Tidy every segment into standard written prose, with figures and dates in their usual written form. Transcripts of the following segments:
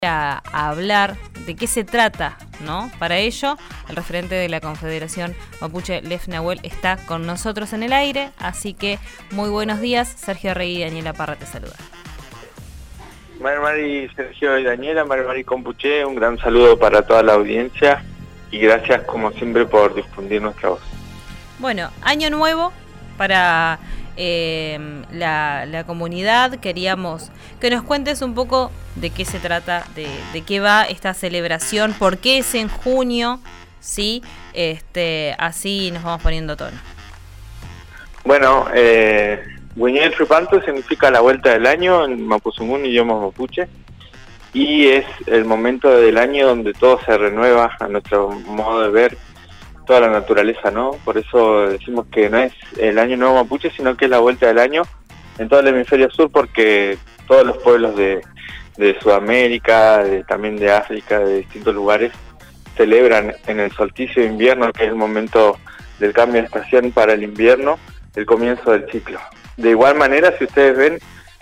a hablar de qué se trata, ¿no? Para ello, el referente de la Confederación Mapuche, Lef Nahuel, está con nosotros en el aire, así que muy buenos días. Sergio Rey y Daniela Parra te saludan. Mari, Sergio y Daniela, Mari Compuche, un gran saludo para toda la audiencia y gracias como siempre por difundir nuestra voz. Bueno, año nuevo para la comunidad. Queríamos que nos cuentes un poco de qué se trata, de qué va esta celebración, por qué es en junio, ¿sí? Así nos vamos poniendo tono. Bueno, Huiñel Tripanto significa la vuelta del año en Mapuzungún, idioma mapuche, y es el momento del año donde todo se renueva a nuestro modo de ver toda la naturaleza, ¿no? Por eso decimos que no es el año nuevo mapuche, sino que es la vuelta del año en todo el hemisferio sur, porque todos los pueblos de Sudamérica, también de África, de distintos lugares, celebran en el solsticio de invierno, que es el momento del cambio de estación para el invierno, el comienzo del ciclo. De igual manera, si ustedes ven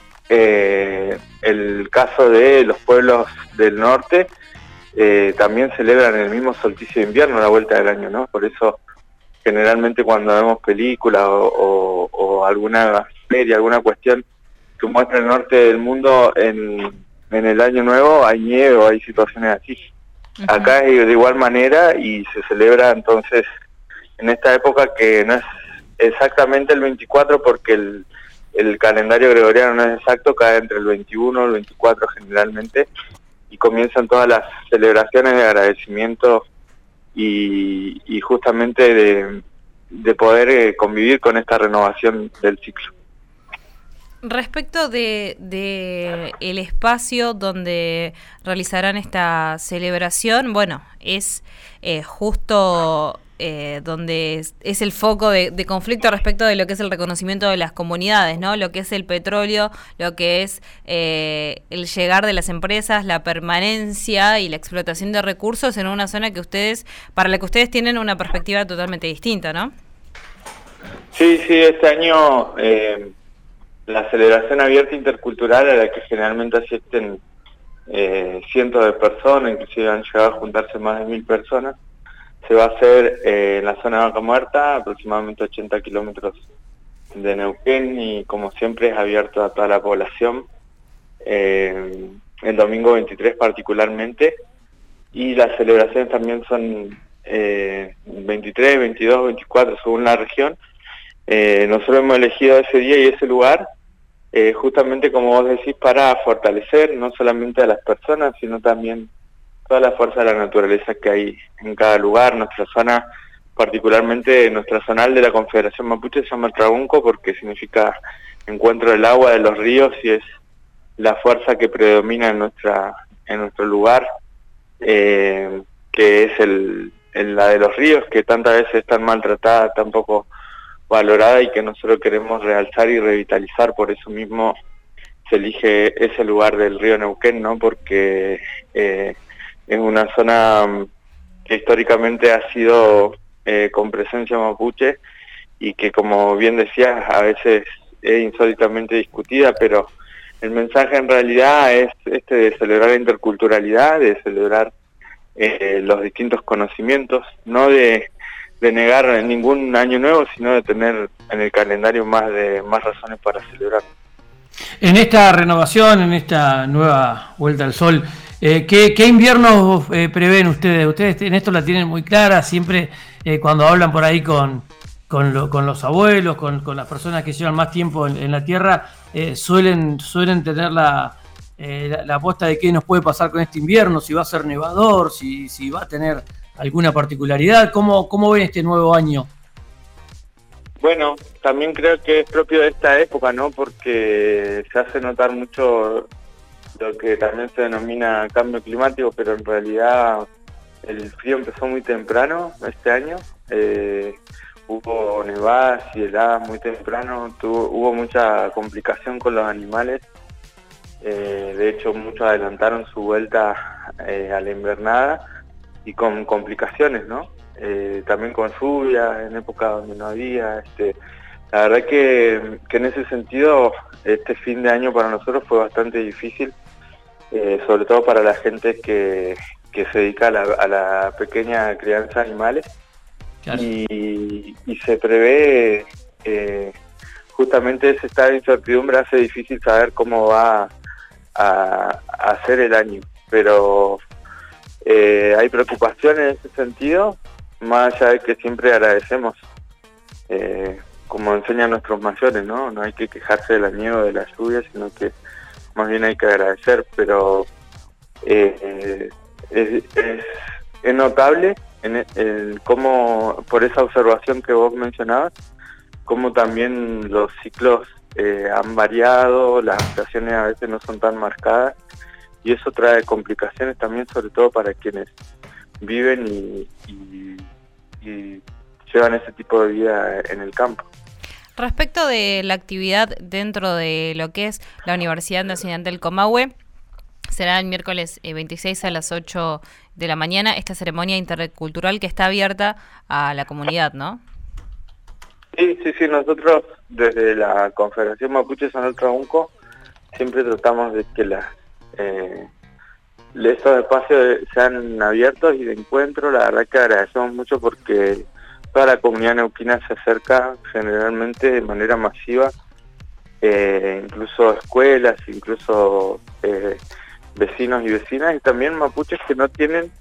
el caso de los pueblos del norte, también celebran el mismo solsticio de invierno, la vuelta del año, ¿no? Por eso generalmente cuando vemos películas o alguna feria, alguna cuestión que muestra el norte del mundo en el año nuevo, hay nieve o hay situaciones así. Uh-huh. Acá es de igual manera y se celebra entonces en esta época, que no es exactamente el 24 porque el calendario gregoriano no es exacto, cae entre el 21 y el 24 generalmente, y comienzan todas las celebraciones de agradecimiento y justamente de poder convivir con esta renovación del ciclo. Respecto de el espacio donde realizarán esta celebración, bueno, es justo donde es el foco de conflicto respecto de lo que es el reconocimiento de las comunidades, ¿no? Lo que es el petróleo, lo que es el llegar de las empresas, la permanencia y la explotación de recursos en una zona para la que ustedes tienen una perspectiva totalmente distinta, ¿no? Sí, este año la celebración abierta intercultural, a la que generalmente asisten cientos de personas, inclusive han llegado a juntarse más de 1000 personas, se va a hacer en la zona de Vaca Muerta, aproximadamente 80 kilómetros de Neuquén, y como siempre es abierto a toda la población, el domingo 23 particularmente, y las celebraciones también son 23, 22, 24 según la región. Nosotros hemos elegido ese día y ese lugar justamente, como vos decís, para fortalecer no solamente a las personas, sino también toda la fuerza de la naturaleza que hay en cada lugar. Nuestra zona, particularmente nuestra zonal de la Confederación Mapuche, se llama Trabunco porque significa encuentro del agua de los ríos, y es la fuerza que predomina en nuestro lugar, que es la de los ríos, que tantas veces están maltratadas, tan poco valorada, y que nosotros queremos realzar y revitalizar. Por eso mismo se elige ese lugar del río Neuquén, ¿no? Porque es una zona que históricamente ha sido con presencia mapuche, y que, como bien decías, a veces es insólitamente discutida, pero el mensaje en realidad es de celebrar la interculturalidad, de celebrar los distintos conocimientos, no de negar ningún año nuevo, sino de tener en el calendario más razones para celebrar. En esta renovación, en esta nueva vuelta al sol, ¿qué inviernos prevén ustedes? Ustedes en esto la tienen muy clara, siempre cuando hablan por ahí con los abuelos, con las personas que llevan más tiempo en la tierra, suelen tener la apuesta de qué nos puede pasar con este invierno, si va a ser nevador, si va a tener alguna particularidad. ¿Cómo ven este nuevo año? Bueno, también creo que es propio de esta época, ¿no? Porque se hace notar mucho lo que también se denomina cambio climático, pero en realidad el frío empezó muy temprano este año. Hubo nevadas y heladas muy temprano, hubo mucha complicación con los animales. De hecho, muchos adelantaron su vuelta a la invernada, y con complicaciones, ¿no? También con lluvia en época donde no había. La verdad que en ese sentido este fin de año para nosotros fue bastante difícil, sobre todo para la gente que se dedica a la pequeña crianza de animales. Claro. Y se prevé, justamente ese estado de incertidumbre hace difícil saber cómo va a ser el año, pero hay preocupación en ese sentido, más allá de que siempre agradecemos, como enseñan nuestros mayores, no hay que quejarse de la nieve o de la lluvia, sino que más bien hay que agradecer, pero es notable cómo, por esa observación que vos mencionabas, cómo también los ciclos han variado, las estaciones a veces no son tan marcadas, y eso trae complicaciones también, sobre todo para quienes viven y llevan ese tipo de vida en el campo. Respecto de la actividad dentro de lo que es la Universidad Nacional del Comahue, será el miércoles 26 a las 8 de la mañana esta ceremonia intercultural que está abierta a la comunidad, ¿no? Sí, nosotros desde la Confederación Mapuche Zonal Trabuco siempre tratamos de que estos espacios sean abiertos y de encuentro. La verdad que agradecemos mucho porque toda la comunidad neuquina se acerca generalmente de manera masiva, incluso escuelas, incluso vecinos y vecinas, y también mapuches que no tienen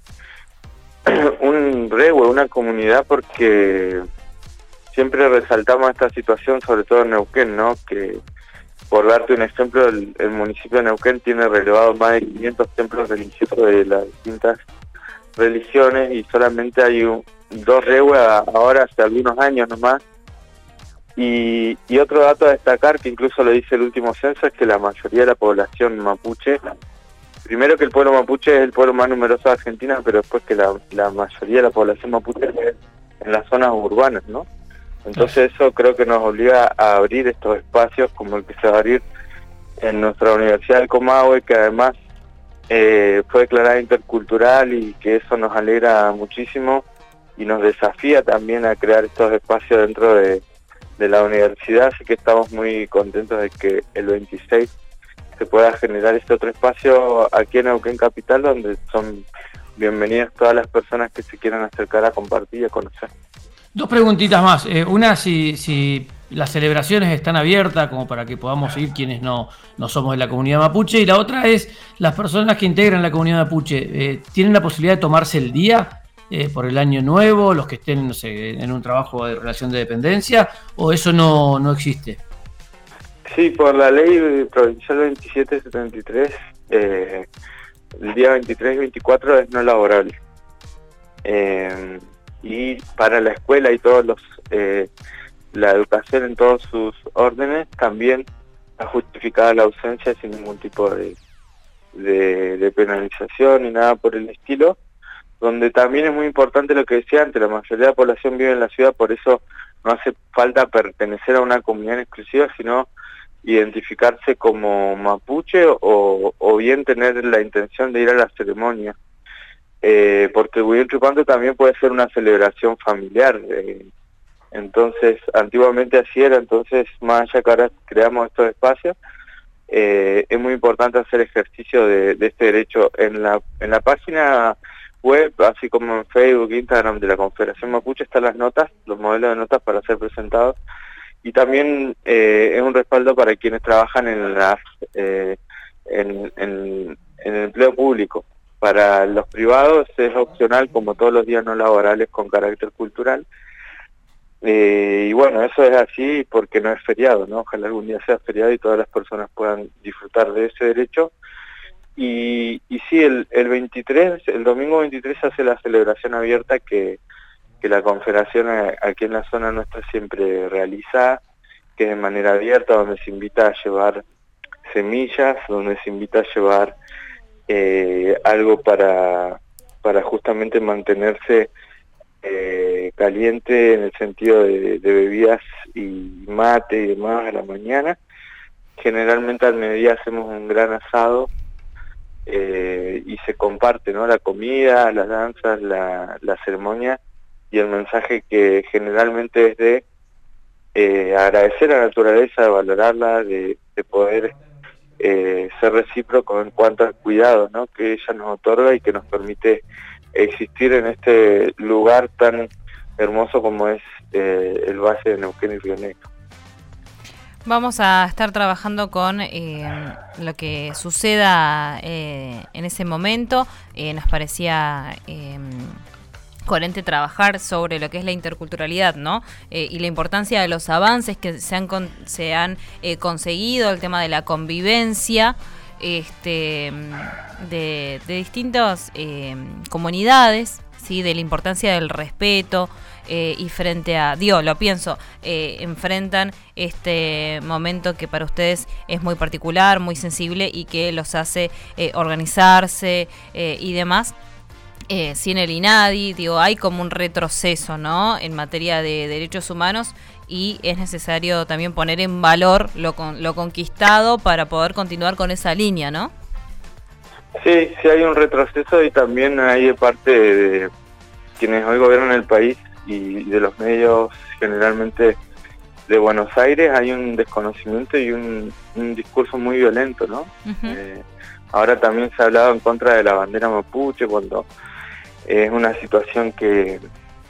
un rehue, una comunidad, porque siempre resaltamos esta situación, sobre todo en Neuquén, ¿no? Que, por darte un ejemplo, el municipio de Neuquén tiene relevados más de 500 templos religiosos de las distintas religiones y solamente hay dos rehues ahora hace algunos años nomás. Y otro dato a destacar, que incluso lo dice el último censo, es que la mayoría de la población mapuche, primero que el pueblo mapuche es el pueblo más numeroso de Argentina, pero después que la mayoría de la población mapuche es en las zonas urbanas, ¿no? Entonces eso creo que nos obliga a abrir estos espacios como el que se va a abrir en nuestra Universidad del Comahue, que además fue declarada intercultural, y que eso nos alegra muchísimo y nos desafía también a crear estos espacios dentro de la universidad, así que estamos muy contentos de que el 26 se pueda generar este otro espacio aquí en Neuquén Capital, donde son bienvenidas todas las personas que se quieran acercar a compartir y a conocer. Dos preguntitas más. Una, si las celebraciones están abiertas como para que podamos ir quienes no somos de la comunidad mapuche, y la otra es, las personas que integran la comunidad mapuche, ¿tienen la posibilidad de tomarse el día por el año nuevo, los que estén, no sé, en un trabajo de relación de dependencia, o eso no existe? Sí, por la ley provincial 2773, el día 23 y 24 es no laborable. Y para la escuela y todos la educación en todos sus órdenes también está justificada la ausencia sin ningún tipo de penalización ni nada por el estilo, donde también es muy importante lo que decía antes, la mayoría de la población vive en la ciudad, por eso no hace falta pertenecer a una comunidad exclusiva, sino identificarse como mapuche o bien tener la intención de ir a la ceremonia. Porque el Huilliche Upanto también puede ser una celebración familiar, entonces antiguamente así era, entonces más allá que ahora creamos estos espacios, es muy importante hacer ejercicio de este derecho. En la página web, así como en Facebook, Instagram de la Confederación Mapuche, están las notas, los modelos de notas para ser presentados, y también es un respaldo para quienes trabajan en el empleo público. Para los privados es opcional, como todos los días no laborales con carácter cultural. Y bueno, eso es así porque no es feriado, ¿no? Ojalá algún día sea feriado y todas las personas puedan disfrutar de ese derecho. Y sí, el domingo 23 se hace la celebración abierta que la Confederación aquí en la zona nuestra siempre realiza, que es de manera abierta, donde se invita a llevar semillas, donde se invita a llevar algo para justamente mantenerse caliente, en el sentido de bebidas y mate y demás a la mañana. Generalmente al mediodía hacemos un gran asado y se comparte, ¿no? La comida, las danzas, la ceremonia, y el mensaje que generalmente es de agradecer a la naturaleza, de valorarla, de poder ser recíproco en cuanto al cuidado, ¿no?, que ella nos otorga y que nos permite existir en este lugar tan hermoso como es el Valle de Neuquén y Río Negro. Vamos a estar trabajando con lo que suceda en ese momento. Nos parecía coherente trabajar sobre lo que es la interculturalidad, ¿no? Y la importancia de los avances que se han conseguido, el tema de la convivencia de distintas comunidades, ¿sí? De la importancia del respeto y frente a, enfrentan este momento que para ustedes es muy particular, muy sensible y que los hace organizarse y demás. Sin el INADI, hay como un retroceso, ¿no?, en materia de derechos humanos, y es necesario también poner en valor lo conquistado para poder continuar con esa línea, ¿no? Sí, sí hay un retroceso, y también hay de parte de quienes hoy gobiernan el país y de los medios generalmente de Buenos Aires, hay un desconocimiento y un discurso muy violento, ¿no? Uh-huh. Ahora también se ha hablado en contra de la bandera mapuche, cuando es una situación que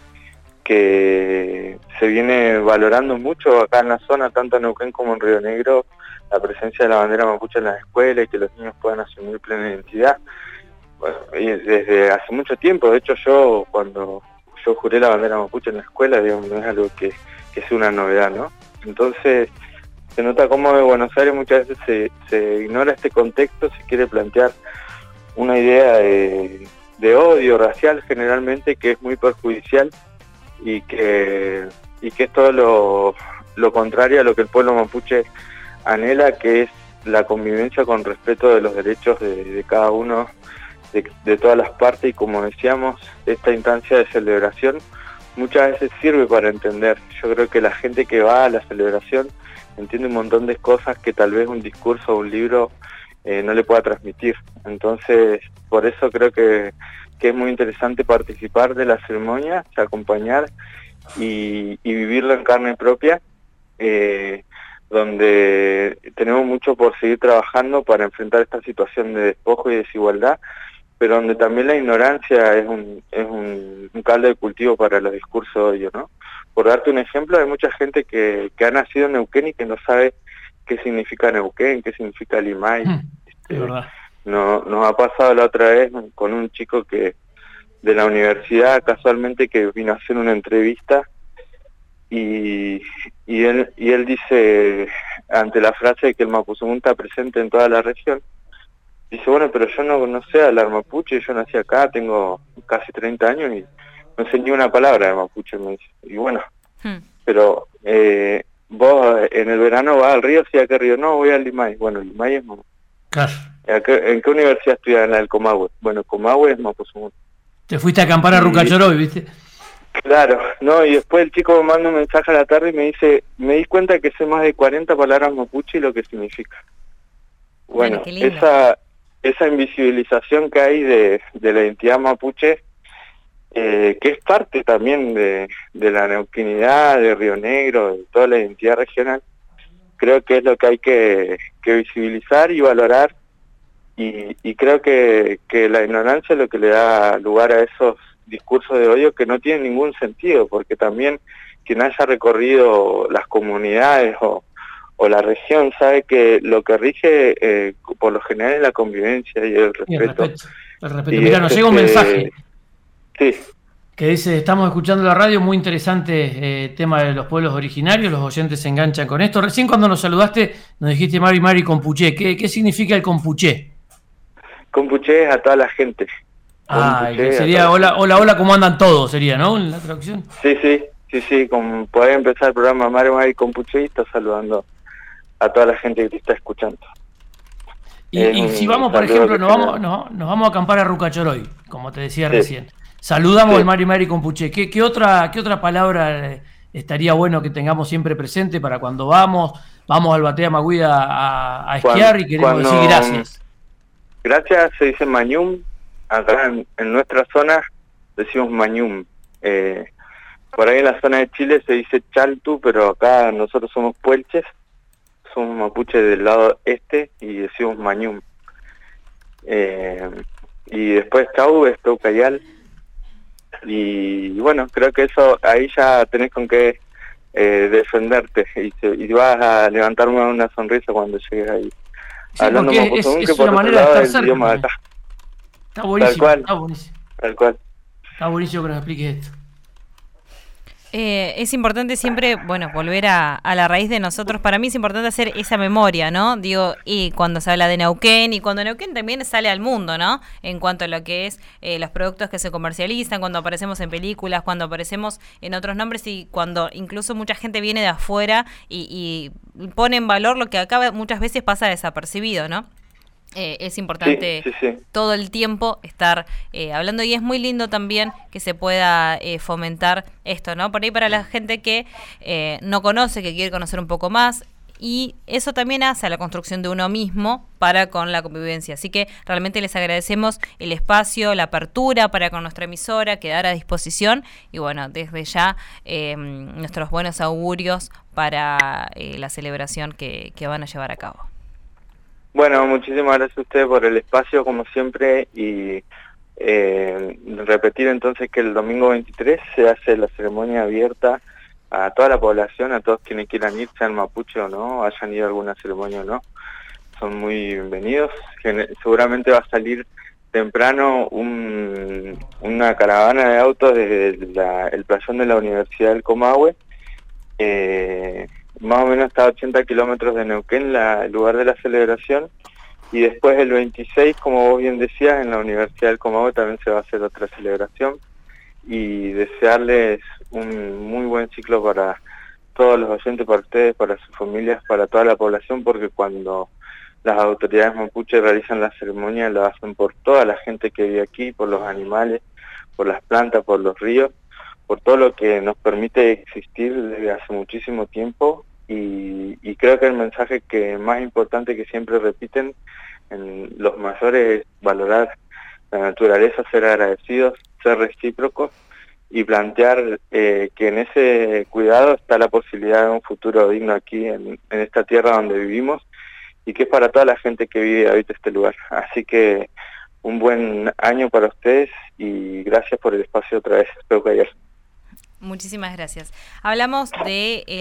se viene valorando mucho acá en la zona, tanto en Neuquén como en Río Negro, la presencia de la bandera mapuche en las escuelas y que los niños puedan asumir plena identidad. Bueno, y desde hace mucho tiempo, de hecho cuando yo juré la bandera mapuche en la escuela, digamos, no es algo que es una novedad, ¿no? Entonces se nota cómo en Buenos Aires muchas veces se ignora este contexto, se quiere plantear una idea de odio racial generalmente, que es muy perjudicial y que es todo lo contrario a lo que el pueblo mapuche anhela, que es la convivencia con respeto de los derechos de cada uno, de todas las partes. Y como decíamos, esta instancia de celebración muchas veces sirve para entender. Yo creo que la gente que va a la celebración entiende un montón de cosas que tal vez un discurso o un libro no le pueda transmitir. Entonces, por eso creo que es muy interesante participar de la ceremonia, acompañar y vivirla en carne propia, donde tenemos mucho por seguir trabajando para enfrentar esta situación de despojo y desigualdad, pero donde también la ignorancia es un caldo de cultivo para los discursos de odio, ¿no? Por darte un ejemplo, hay mucha gente que ha nacido en Neuquén y que no sabe qué significa Neuquén, qué significa Limay. Nos ha pasado la otra vez con un chico de la universidad, casualmente, que vino a hacer una entrevista, y él dice, ante la frase de que el Mapuzungún está presente en toda la región, dice, bueno, pero yo no sé hablar mapuche, yo nací acá, tengo casi 30 años y no sé ni una palabra de mapuche, me dice. Y bueno, pero vos en el verano vas al río, ¿sí? ¿A qué río? No, voy al Limay. Bueno, Limay es mapuche. Claro. ¿En qué universidad estudias? En la del Comahue. Bueno, Comahue es Mapuzungún. Te fuiste a acampar a Rucachoroy, ¿viste? Claro, no, y después el chico me manda un mensaje a la tarde y me dice, me di cuenta que sé más de 40 palabras mapuche y lo que significa. Bueno, esa invisibilización que hay de la identidad mapuche, que es parte también de la neuquinidad, de Río Negro, de toda la identidad regional, creo que es lo que hay que visibilizar y valorar, y creo que la ignorancia es lo que le da lugar a esos discursos de odio que no tienen ningún sentido, porque también quien haya recorrido las comunidades o la región sabe que lo que rige por lo general es la convivencia y el respeto. El respeto. Mira, nos llega un mensaje. Sí. Que dice, estamos escuchando la radio, muy interesante tema de los pueblos originarios, los oyentes se enganchan con esto. Recién cuando nos saludaste nos dijiste Mari Compuché. ¿Qué significa el Compuché? Compuché es a toda la gente. Sería hola, ¿cómo andan todos? Sería, ¿no? En la traducción. Sí, como podés empezar el programa Mari Compuché y estás saludando a toda la gente que te está escuchando. Y si vamos, por ejemplo, nos vamos a acampar a Rucachoroy, como te decía recién. Saludamos al Mari Compuché. ¿Qué otra palabra estaría bueno que tengamos siempre presente para cuando vamos al Batea Maguida a esquiar y queremos decir gracias? Gracias se dice mañum. Acá en nuestra zona decimos mañum. Por ahí en la zona de Chile se dice chaltu, pero acá nosotros somos puelches. somos mapuche del lado este y decimos Mañum. Y después Cau es Teucayal. Y bueno, creo que eso, ahí ya tenés con qué defenderte y vas a levantarme una sonrisa cuando llegues ahí. Sí, Hablando porque mapuche, es por una otro manera de lado estar del cerca idioma de también. acá. Está buenísimo, Tal cual, está buenísimo. tal cual. Está buenísimo que nos expliques esto. Es importante siempre, bueno, volver a la raíz de nosotros. Para mí es importante hacer esa memoria, ¿no? Digo, y cuando se habla de Neuquén, y cuando Neuquén también sale al mundo, ¿no? En cuanto a lo que es los productos que se comercializan, cuando aparecemos en películas, cuando aparecemos en otros nombres y cuando incluso mucha gente viene de afuera y pone en valor lo que acá muchas veces pasa desapercibido, ¿no? Es importante Sí. todo el tiempo estar hablando y es muy lindo también que se pueda fomentar esto, ¿no? Por ahí para la gente que no conoce, que quiere conocer un poco más y eso también hace a la construcción de uno mismo para con la convivencia. Así que realmente les agradecemos el espacio, la apertura para con nuestra emisora, quedar a disposición y bueno, desde ya nuestros buenos augurios para la celebración que van a llevar a cabo. Bueno, muchísimas gracias a ustedes por el espacio, como siempre, y repetir entonces que el domingo 23 se hace la ceremonia abierta a toda la población, a todos quienes quieran ir, sean mapuche o no, hayan ido a alguna ceremonia o no, son muy bienvenidos. Seguramente va a salir temprano una caravana de autos desde el playón de la Universidad del Comahue, más o menos está a 80 kilómetros de Neuquén, el lugar de la celebración, y después el 26, como vos bien decías, en la Universidad del Comahue también se va a hacer otra celebración, y desearles un muy buen ciclo para todos los oyentes, para ustedes, para sus familias, para toda la población, porque cuando las autoridades mapuche realizan la ceremonia, lo hacen por toda la gente que vive aquí, por los animales, por las plantas, por los ríos, por todo lo que nos permite existir desde hace muchísimo tiempo, y creo que el mensaje que más importante que siempre repiten en los mayores es valorar la naturaleza, ser agradecidos, ser recíprocos y plantear que en ese cuidado está la posibilidad de un futuro digno aquí en esta tierra donde vivimos y que es para toda la gente que vive y habita este lugar. Así que un buen año para ustedes y gracias por el espacio otra vez. Espero que ayer. Muchísimas gracias. Hablamos de